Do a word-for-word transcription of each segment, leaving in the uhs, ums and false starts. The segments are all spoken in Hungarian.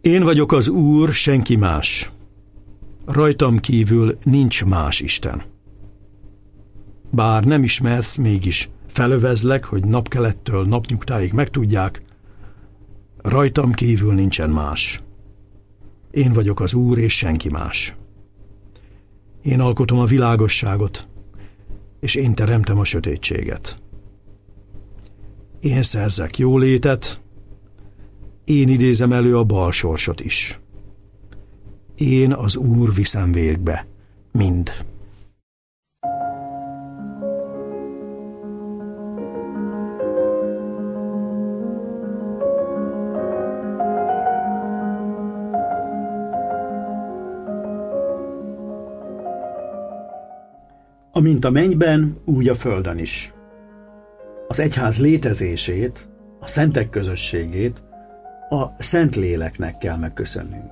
Én vagyok az Úr, senki más. Rajtam kívül nincs más Isten. Bár nem ismersz, mégis felövezlek, hogy napkelettől napnyugtáig megtudják, rajtam kívül nincsen más. Én vagyok az Úr, és senki más. Én alkotom a világosságot, és én teremtem a sötétséget. Én szerzek jólétet, én idézem elő a bal sorsot is. Én az Úr viszem végbe mind. Amint a mennyben, úgy a földön is. Az egyház létezését, a szentek közösségét a Szentléleknek kell megköszönnünk.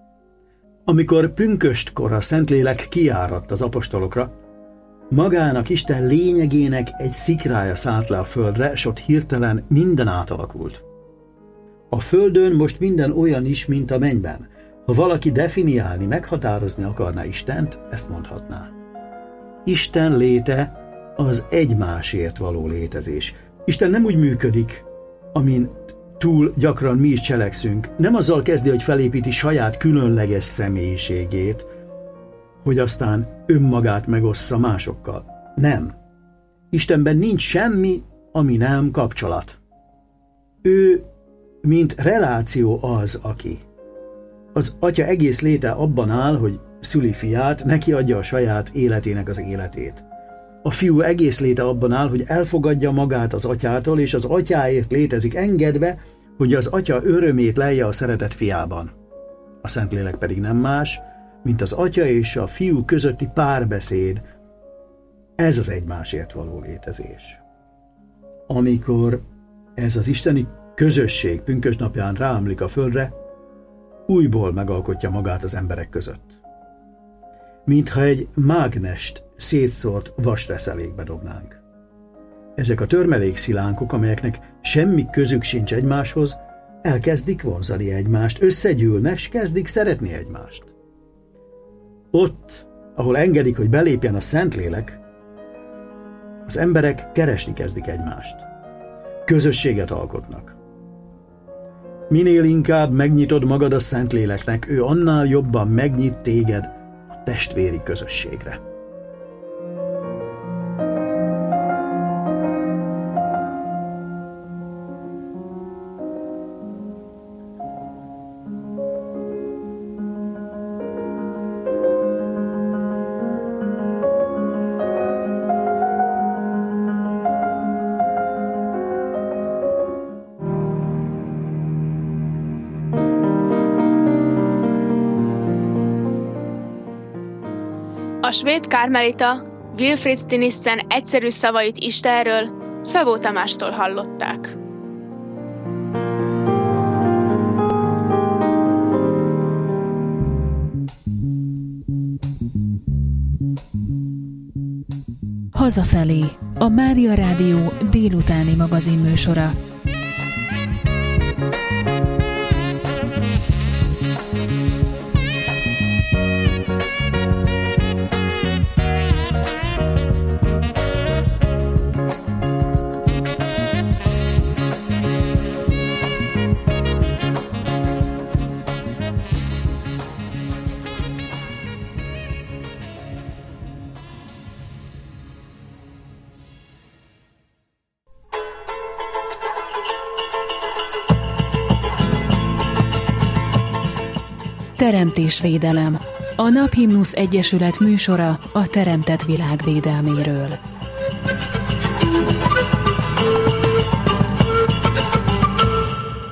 Amikor pünköstkor a Szentlélek kiáradt az apostolokra, magának Isten lényegének egy szikrája szállt le a földre, s ott hirtelen minden átalakult. A földön most minden olyan is, mint a mennyben. Ha valaki definiálni, meghatározni akarná Istent, ezt mondhatná. Isten léte az egymásért való létezés. Isten nem úgy működik, amin túl gyakran mi is cselekszünk. Nem azzal kezdi, hogy felépíti saját különleges személyiségét, hogy aztán önmagát megossza másokkal. Nem. Istenben nincs semmi, ami nem kapcsolat. Ő, mint reláció az, aki. Az Atya egész léte abban áll, hogy szüli fiát, neki adja a saját életének az életét. A fiú egész léte abban áll, hogy elfogadja magát az atyától, és az atyáért létezik engedve, hogy az atya örömét lelje a szeretett fiában. A Szentlélek pedig nem más, mint az atya és a fiú közötti párbeszéd. Ez az egymásért való létezés. Amikor ez az isteni közösség pünkösdnapján ráömlik a földre, újból megalkotja magát az emberek között. Mintha egy mágnest szétszórt vasreszelékbe dobnánk. Ezek a törmelékszilánkok, amelyeknek semmi közük sincs egymáshoz, elkezdik vonzani egymást, összegyűlnek, s kezdik szeretni egymást. Ott, ahol engedik, hogy belépjen a Szentlélek, az emberek keresni kezdik egymást. Közösséget alkotnak. Minél inkább megnyitod magad a Szentléleknek, ő annál jobban megnyit téged a testvéri közösségre. A svéd kármelita Wilfrid Stinissen egyszerű szavait Istenről Szabó Tamástól hallották. Hazafelé, a Mária Rádió délutáni magazinműsora. Teremtésvédelem. A Naphimnusz Egyesület műsora a teremtett világ védelméről.